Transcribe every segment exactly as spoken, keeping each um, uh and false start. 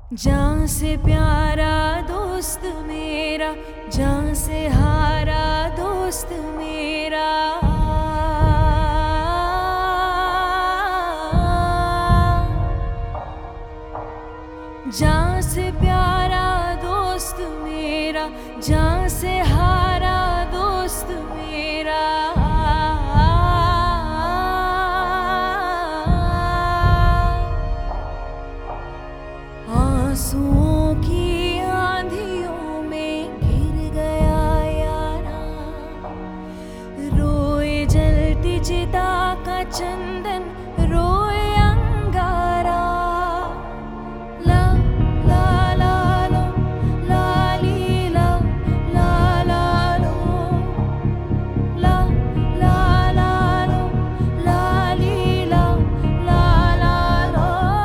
जान से प्यारा दोस्त मेरा, जान से हारा दोस्त मेरा। जान से प्यारा दोस्त मेरा, जान से हारा दोस्त मेरा। आंसुओं की आंधियों में गिर गया यारा, रोए जलती चिता का चंदन, रोए अंगारा। ला ला ला लो, ला ली ला, ला ला लो, ला ला ला लो, ला ली ला, ला ला लो।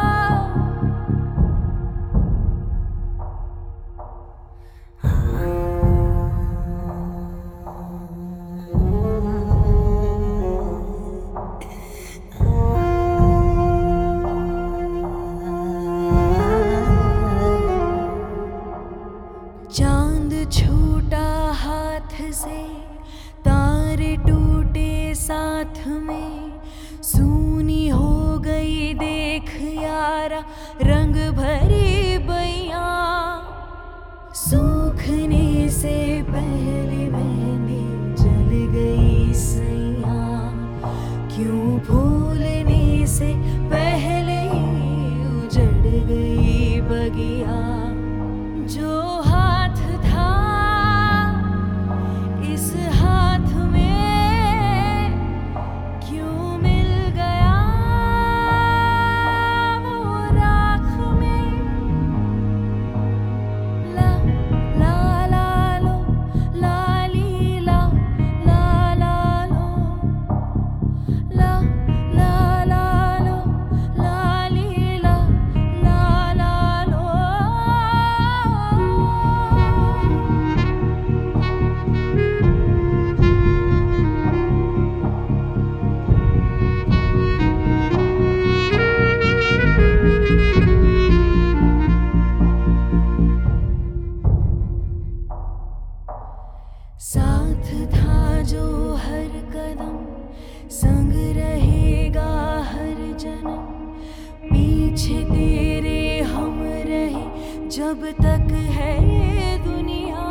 चांद छूटा हाथ से, तारे टूटे साथ में, सूनी हो गई देख यारा रंग भरी बइया। सूखने से पहले मेहंदी जल गई सैया, क्यों फूलने से पहले उजड़ गई बगिया। जो हाथ था इस हाथ में, क्यों मिल गया वो राख में। ला ला ला लो, ला ली ला, ला ला लो, ला ला ला लो, ला ली ला, ला ला लो। साथ था जो हर कदम, संग रहेगा हर जन्म। पीछे तेरे हम रहे जब तक है ये दुनिया।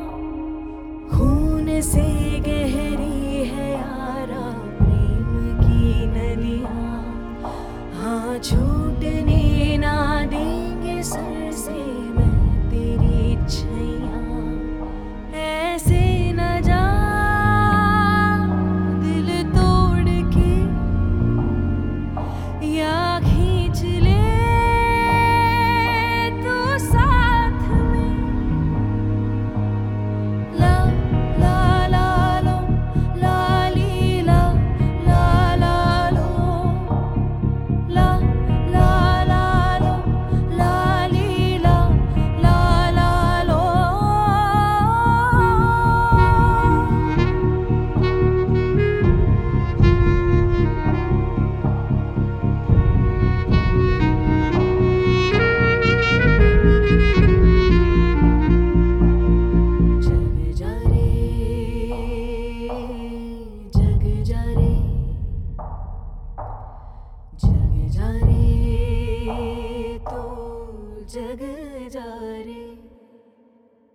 खून से गहरी है यारा प्रेम की नदियाँ, हाँ छूटने